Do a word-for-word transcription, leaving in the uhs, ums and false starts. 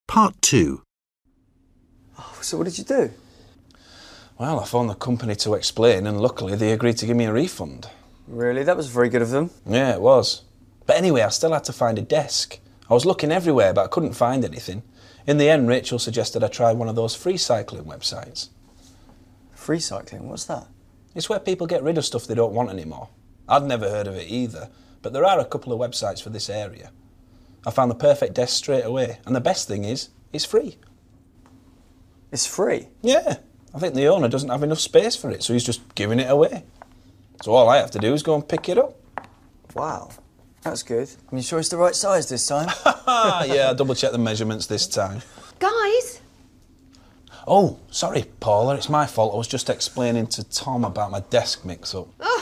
Part two. Oh, so what did you do? Well, I phoned the company to explain and luckily they agreed to give me a refund. Really? That was very good of them. Yeah, it was. But anyway, I still had to find a desk. I was looking everywhere but I couldn't find anything. In the end, Rachel suggested I try one of those free cycling websites. Free cycling? What's that? It's where people get rid of stuff they don't want anymore. I'd never heard of it either, but there are a couple of websites for this area. I found the perfect desk straight away, and the best thing is, it's free. It's free? Yeah, I think the owner doesn't have enough space for it, so he's just giving it away. So all I have to do is go and pick it up. Wow, that's good. Are you sure it's the right size this time? Yeah, I double-checked the measurements this time. Guys? Oh, sorry, Paula, it's my fault. I was just explaining to Tom about my desk mix-up. Oh,